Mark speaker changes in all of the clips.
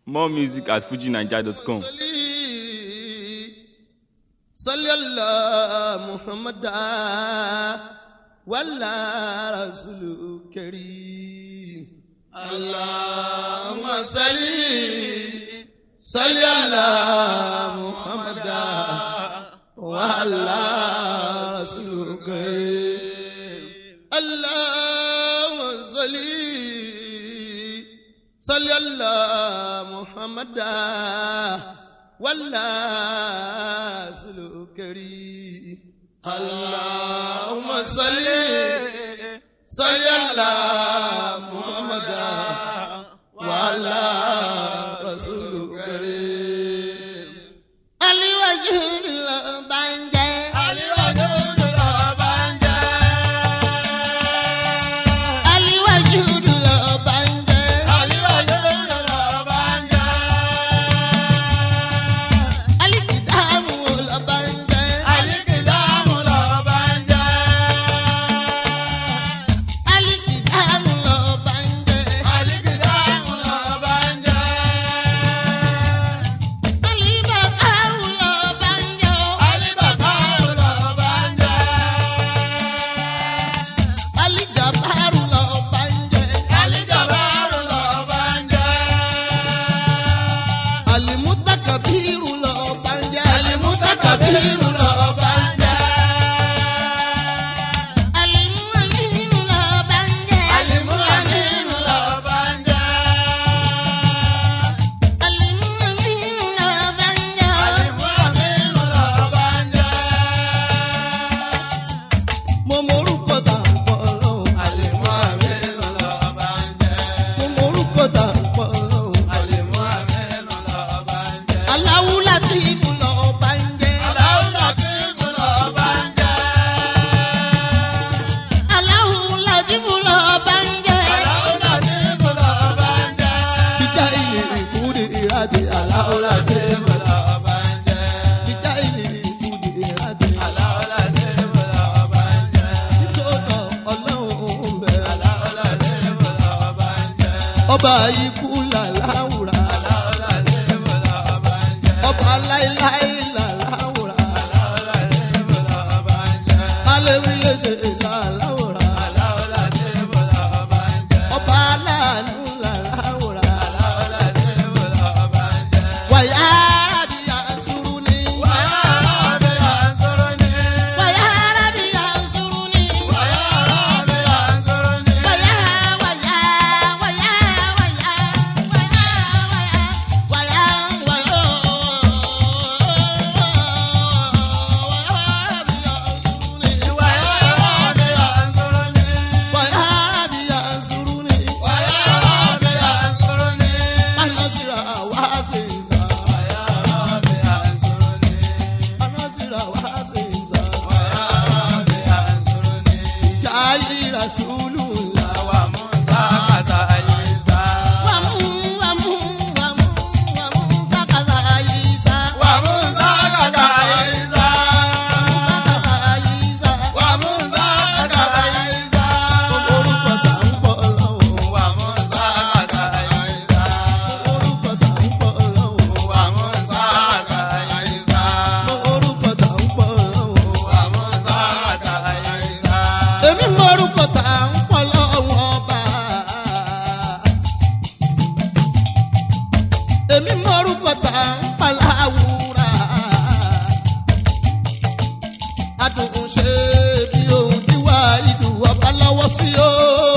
Speaker 1: More music at fujinaija.com.
Speaker 2: Sallallahu Muhammad wala rasul kareem. Allahumma salli sallallahu Muhammad wala rasul kareem. Allahumma salli sallallahu Muhammad wala rasul kareem. Allahumma salli sallallahu Muhammad wala rasul kareem. Ali wajhul banje Ali wajhul banje Ali wajhul banje Ali wajhul banje Ali kidamul banje Ali kidamul banje Ali kidamul banje Ali kidamul banje Ali bakaul banje Ali bakaul banje Ali jabarul banje Ali jabarul banje Ali mutakabirul banje Ali mutakabirul banje Ali mu'minul banje Ali mu'minul banje Ali mu'minul banje Ali mu'minul banje mo morúkọ tá ń pọ̀ lọ́hùn Ali mu'minul banje mo morúkọ tá ń pọ̀ lọ́hùn Ali mu'minul banje Allahu Latiful banje Allahu Latiful banje Allahu Latiful banje Allahu Latiful banje bijaili kudirati Allahu Latiful banje bijaili kudirati Allahu Latiful banje ìtòtò Ọlọ́run ń bẹ Allahu Latiful banje ọba ikú làláwùrà Allahu Latiful banje ọba láíláí làláwùrà Allahu Latiful banje alẹ́wílẹ́sẹ̀ làláwùrà Allahu Latiful banje ọba aláàánú làláwùrà Allahu Latiful banje wàyà rábì yansuruni wàyà rábì yansuruni wàyà rábì yansuruni wàyà rábì yansuruni wàyà wàyà wàyà wàyà wàyà wàyà Rasulullah wa Musa kaza Isa wa Musa kaza Isa wa Musa kaza Isa wa Musa kaza Isa orúkọ tá ń pọ̀ lọ́hùn wa Musa kaza Isa orúkọ tá ń pọ̀ lọ́hùn wa Musa kaza Isa orúkọ tá ń pọ̀ lọ́hùn wa Musa kaza Isa èmi mọ orúkọ tá ń pọ̀ lọ́hùn ọba èmi mọ orúkọ tá ń pọ̀ láwùrà adùn ṣe bí ohun tí wà ìlú ọba lọ́wọ́ sí o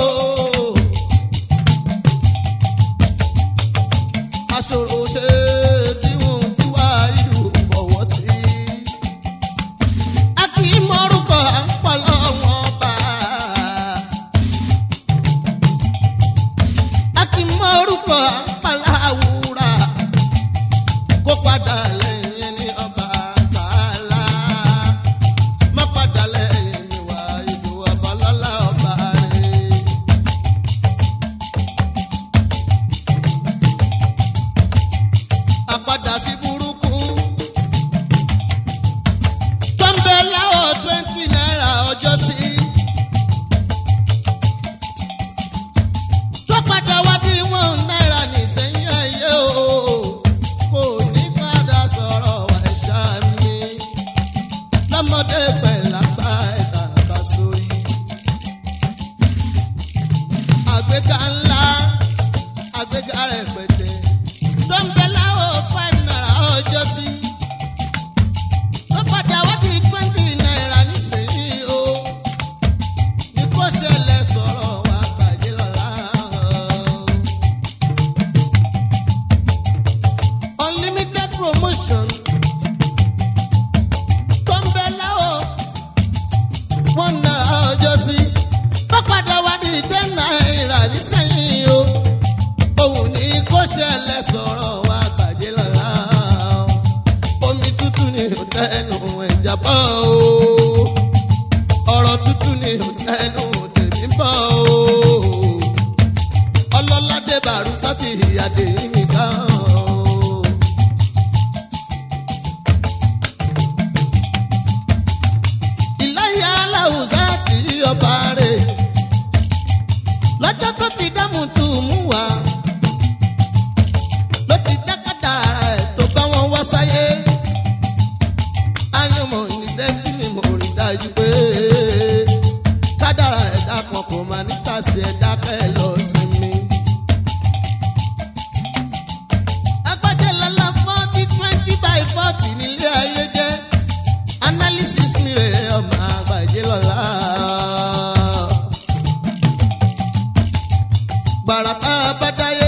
Speaker 2: aṣòro ṣe bí ohun tí wà ìlú fọwọ́ sí a kì í mọ orúkọ à ń pọ̀ lọ́hùn ọba a kì í mọ orúkọ à ń pọ̀ láwùrà kó padà lẹ́yìn ní ọba tààlà má padà lẹ́yìn ní wà ìlú ọba lọ́lá ọba rẹ̀. tó ń bẹ láwọ̀ 5 naira ọjọ́ sí. Tó padà wá di 20 naira nísìnyí o. Ní kò ṣẹlẹ̀ sọ̀rọ̀ wa bàjẹ́ lọ́la. Unlimited promotion tó ń bẹ láwọ̀ 1 naira ọjọ́ sí. Tó padà wá di 10 naira nísìnyí o. Òun ní kò ṣẹlẹ̀ sọ̀rọ̀ wa bàjẹ́ lọ́la. Omi tútù ni ò tẹnu ẹja bọ́ o. Ọ̀rọ̀ tútù ni ò tẹnu tèmi bọ́ o. Ọlọ́ládé Bàrúsátì ìyàdé mi kan o. Ìláyà aláwùsá tí ọba rẹ̀ lọ́jọ́ tó ti dámú tù mú wa ló ti dákàtà ara ẹ̀ tó bá wọn wá sáyé. Ayọ̀mọ̀ ní destiny mo rí dájú pé kádàrá ẹ̀dá kan kò máa ní tàsí ẹ̀dá kẹ́ ẹ lọ sí mi. Agbájẹ́ lọ́la 40/20/40 nílé ayé jẹ́ analysis mi rè ọmọ àgbàjẹ́ lọ́la. Bàràtà bàdáyé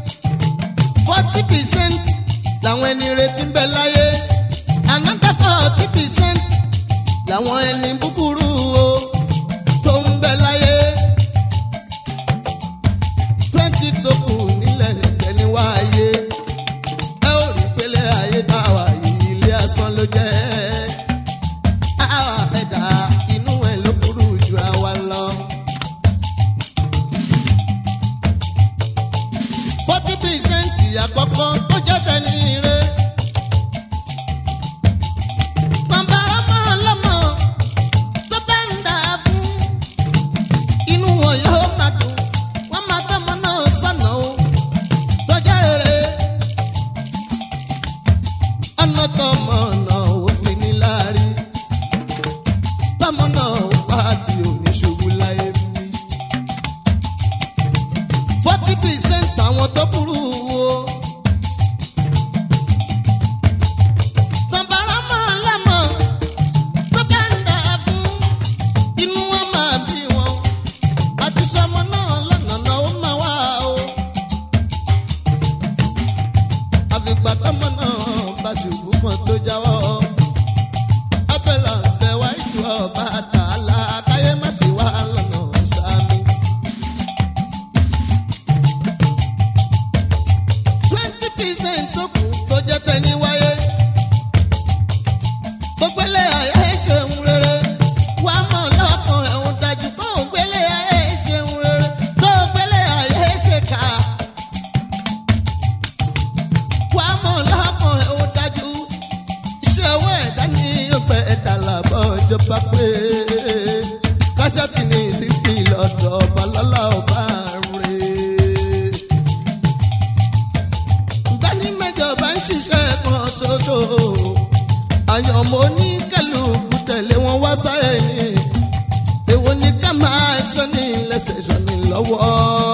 Speaker 2: 40% làwọn ẹni retí ń bẹ láyé, another 40% làwọn ẹni búburú o tó ń bẹ láyé. 20 tó kù nílẹ̀ nìkẹ́ ní wáyé. Ẹ ò rí pélé ayé táwa yìí ilé asán ló jẹ́. Àwa ẹ̀dá inú ẹ̀ ló burú ju àwa lọ. 40% àkọ́kọ́ tó jẹ́ tẹni ire. Bàbára máa lọ́mọ tó bá ń dà fún. Inú wọn yóò máa dùn, wọ́n máa tọ́mọ náà sọ́nà o. Tó jẹ́ rere. Ọ̀nà tọmọ náà ò fi ní láárí. Tọmọ náà ò pa tí ò ní ṣubú láyé mi. 40% àwọn tó burú wo. Tàbára máa lámọ̀ tó bá ń dà fún. Inú wọn máa bí wọn. Àti sọmọ náà lọ́nà náà ó máa wá o. Àfìgbà tọmọ náà bá ṣubú kan tó jáwọ́. Abẹ́là bẹ̀ wá ìjọ ọba àtàlà káyé má ṣe wá lọ́nà sámi. 20% tó kù tó jẹ́ tẹni wáyé. Gbogbo ilé ayé ṣeun rere. Wà á mọ̀ lọ́kàn ẹ̀hún dájú pé ògbélé ayé ṣeun rere. Tó gbélé ayé ṣe kà. Wà á mọ̀ lọ́kàn ẹ̀hún dájú. Iṣẹ́ owó ẹ̀dá ní ọgbẹ́ ẹ̀dá làbọ̀ ìjọba pé. Káṣẹ́tì ní 60 lọ́dọ̀ ọba lọ́lá ọba rẹ̀. Bẹ́ẹ̀ni mẹ́jọ bá ń ṣiṣẹ́ kan ṣoṣo. Àyànmọ́ oníkálukú tẹ̀lé wọn wá sáyẹ̀ ni. Èwo ni ká máa ṣọ́ ní lẹ́sẹ̀ ṣọ́ ní lọ́wọ́.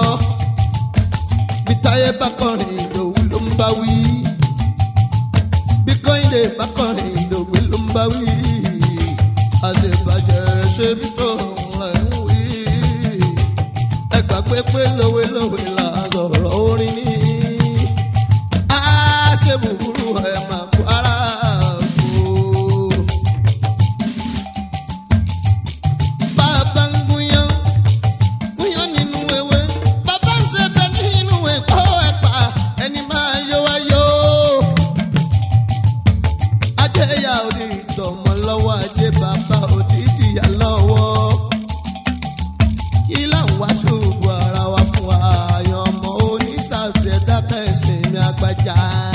Speaker 2: Bí Táyé bá kọrin Ìdòwú ló ń bá wí. Bí Kọ́hìndé bá kọrin Ìdòwú ló ń bá wí. Àṣebàjẹ́ ṣe bí tó ń ń wí. Ẹ gbàgbé pé lówelówe là sọ̀rọ̀ orin ní. Ṣé búburú ẹ̀ máa kó ara kó. Bàbá ń gúnyán, gúnyán nínú ewé. Bàbá ń ṣebẹ̀ nínú ẹ̀kọ́ ẹ̀pà. Ẹni máa yó wá yó. Ajẹ́yà òdì ìtọ̀mọ́ lọ́wọ́ ajé bàbá òdì ìdìyà lọ́wọ́. Kí là ń wá ṣubú ara wa fún wa? Àyàn ọmọ onítàṣẹ dákẹ́ ẹ̀sìn mi àgbàjá.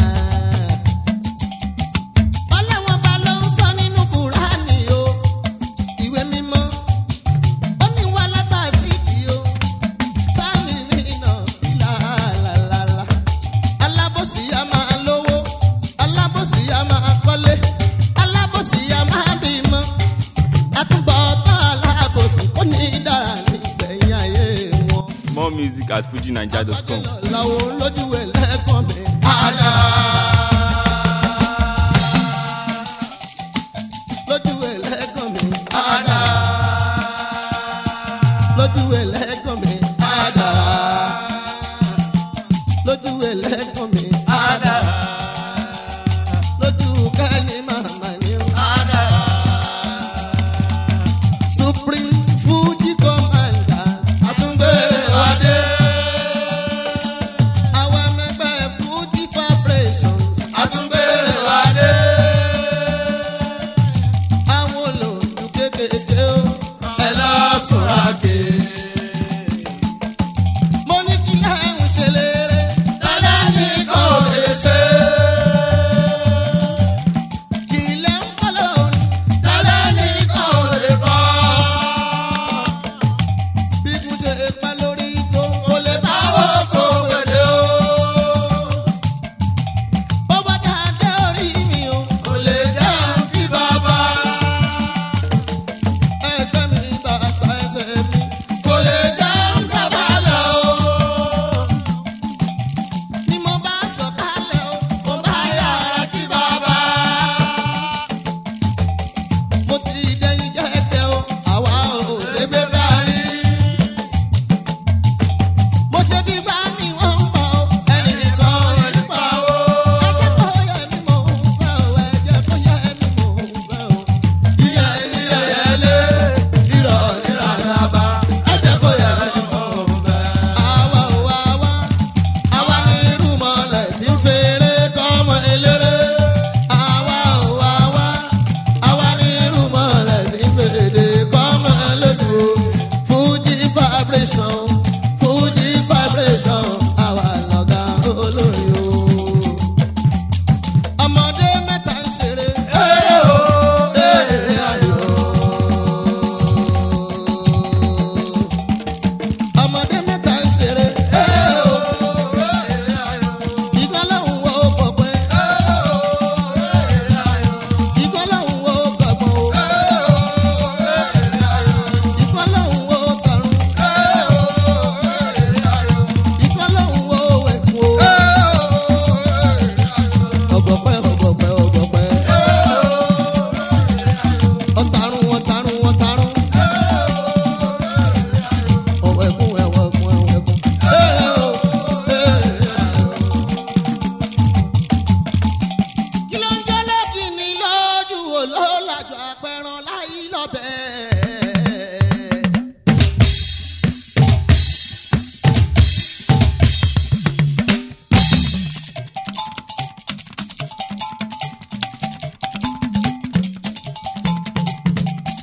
Speaker 2: Ọlọ́wọ́n bá ló ń sọ nínú Kùránì o. Ìwé mímọ́ ó ní wá látàsíkì o. Sáàlì nínà ìlàlàlà. Alábòsí á máa lówó. Alábòsí á máa kọ́lé. Alábòsí á máa bímọ. Àtúbọ̀tán alábòsí kò ní dára nígbẹ̀yìn ayé wọn.
Speaker 1: More music at fujinaija.com.
Speaker 2: Làwọn olójú ẹ̀ lẹ́kọ̀ọ́ mi. Àdá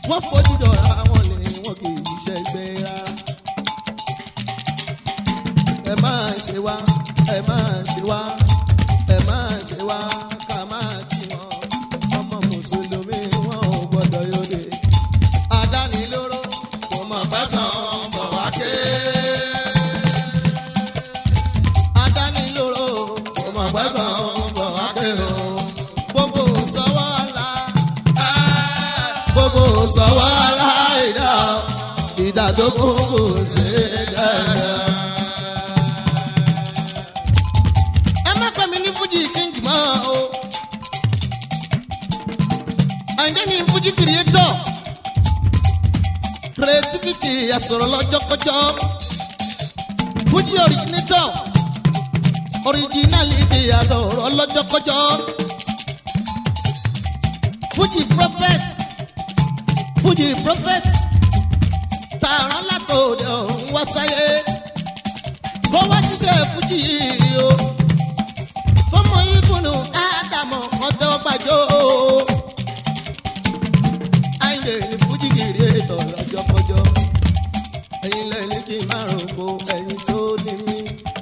Speaker 2: wọ́n fojú dọ̀ra wọn ni wọn kì í ṣẹgbẹ́ rárá. ẹ máa ṣe wá ẹ máa ṣe wá ẹ máa ṣe wá ká máa kí wọn ọmọ mùsùlùmí wọn ò gbọdọ̀ yọdẹ. àdánilóró kò mọ̀ pẹ́sàn bọ̀ wá ké. àdánilóró kò mọ̀ pẹ́sàn bọ̀ wá ké o. gbogbo sọ́wọ́ la gbogbo sọ́wọ́ la ìdá ìdá tó kún kò ṣe é dáadáa. Fuji king ma o Àyìndé ni Fuji creator creativity asọ̀rọ̀ lọ́jọ́kọjọ́ Fuji originator originality asọ̀rọ̀ lọ́jọ́kọjọ́ Fuji prophet tààrán látòdì ọ̀hún wá sáyé kó wá ṣiṣẹ́ Fuji o. Fọmọ ìkùnù Ádámọ̀ ọ̀tẹ̀ ọgbàjọ́. Àyìndé ni Fuji creator lọ́jọ́kọjọ́. Ẹ̀yin lẹ́ni kí n máa rògbò ẹ̀yin tó ní mí.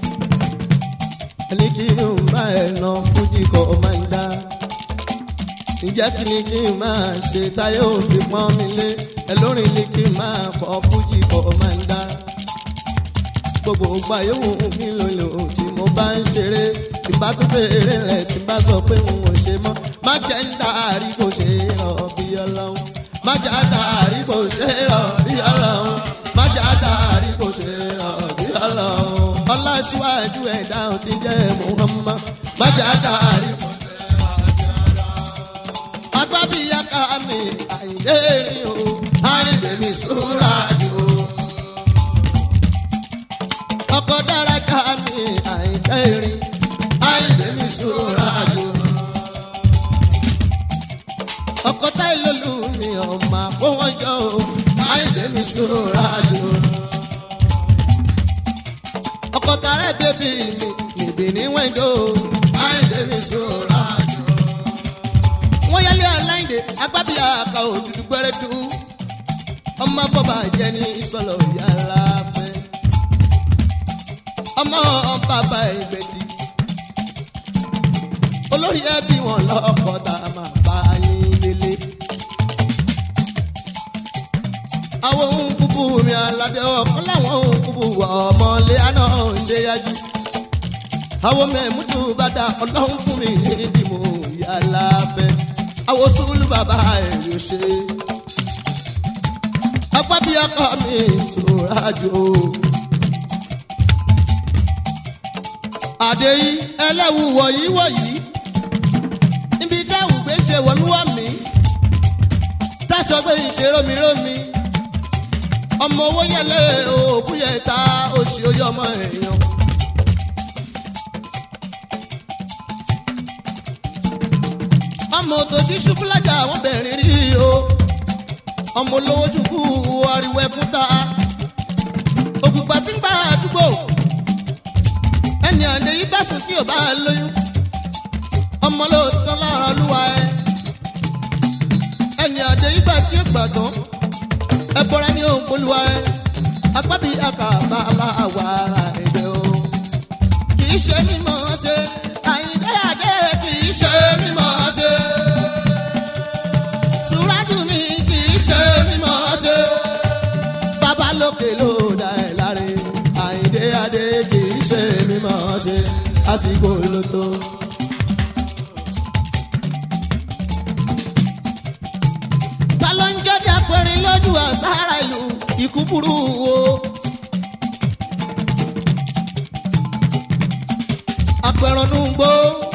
Speaker 2: Ẹni kí n máa ẹ̀nà Fuji kọ́ máa ń dá. Ǹjẹ́ kí ni kí n máa ṣe táyé òfin pọ́n mi lé? Ẹlórin ni kí n máa kọ́ Fuji kọ́ máa ń dá. Gbogbo ìgbà yóò mi lòlò tí mo bá ń ṣeré. Ìbá tún fèrè rẹ̀ tí bá sọ pé n ò ṣe mọ́. Má jẹ́ ń dàrí kò ṣe rọ̀ bí Ọlọ́run. Má jẹ́ àdàrí kò ṣe rọ̀ bí Ọlọ́run. Má jẹ́ àdàrí kò ṣe rọ̀ bí Ọlọ́run. Ọlá síwájú ẹ̀dá ò ti jẹ́ Muhammad. Má jẹ́ àdàrí kò ṣe rọ̀ bí Ọlọ́run. Agbábíyáká mi Àyìndé rí o. Àyìndé mi súra jù o. Ọkọ̀ dára ká mi Àyìndé rí. Àyìndé mi súra jù. Ọkọ̀ táì lólú mi ọ̀ma kó wọ́n jọ o. Àyìndé mi súra jù. Ọkọ̀ tààrẹ bébí mi níbi ní wẹ́ńdó. Àyìndé mi súra jù. Wọ́n yálé aláìndé agbábíyá àkà òdùdú gbẹ́rẹ́dú. Ọmọ bọ́bà jẹ́ ní ìsọ̀lọ̀ yàrá fẹ́. Ọmọ bàbá ìgbẹ́tì. Olórí ẹbí wọn lọ́kọ̀ tá a máa bá yín délé. Àwọn ohun kúkú mi aládé ọkọ láwọn ohun kúkú ọmọlé àná ṣe yájú. Àwọn mẹ́múdù bàdà ọlọ́run fún mi ní ìdìmọ̀ yàrá fẹ́. Àwọn sùúlù bàbá èrè ṣe. Agbábíyáká mi sòrà jò. Àdéyí ẹlẹ́wù wọ̀yí. Níbi táwù gbé ṣe wọ̀míwá mi. Táṣọ gbé ìṣe rómi. Ọmọ owó yẹlé òkú yẹ ta oṣù oyè ọmọ èèyàn. Ọmọ òtòṣí ṣúfúlájà àwọn bẹ̀rẹ̀ rí o. Ọmọ olówó jùkú ariwo ẹkún ta. Ògùnpá tí ń gbára àdúgbò. Ẹni àdé yìí bá sùn tí ò bá lóyún. Ọmọ lóòótọ́ lára olúwa ẹ. Ẹni àdé yìí bá tí ó gbàgbọ́. Ẹ bọ́ra ní òun polúwa ẹ. Agbábí àkàbà aláwa èdè o. Kì í ṣe mímọ́ ṣe. Àyìndé àdé kì í ṣe mímọ́ ṣe. Súrájù mi kì í ṣe mímọ́ ṣe. Bàbá lókè ló dá ẹ láre. Àyìndé àdé kì í ṣe mímọ́ ṣe. Àsìkò ló tó. Ta ló ń jọ́dá pẹ̀rin lójú àsárá ìlú ikú burú o. Apẹ̀rọ̀nù gbó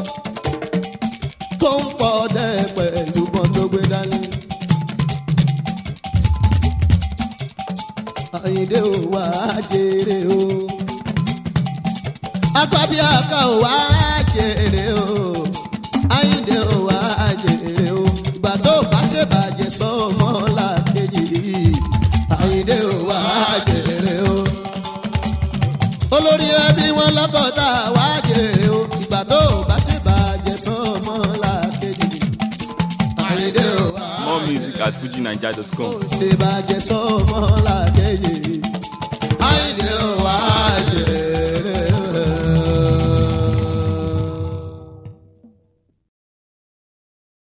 Speaker 2: tó ń pọ̀ dẹ́ pẹ̀lú bọ́n tó gbé dání. Àyìndé ò wá jèrè o. Agbábíàká ò wá jèrè o. Àyìndé ò wá jèrè o. Ìgbà tó bá ṣe bàjẹ́ sọ́mọ làkejì. Àyìndé ò wá jèrè o. Olórí ẹbí wọn lọ́kọ̀ọ́ta wá jèrè o. Ìgbà tó bá ṣe bàjẹ́ sọ́mọ làkejì. Àyìndé ò wá jèrè o.
Speaker 1: music at fujinaija.com.
Speaker 2: ṣe bàjẹ́ sọ́mọ́ làkẹ́yẹ.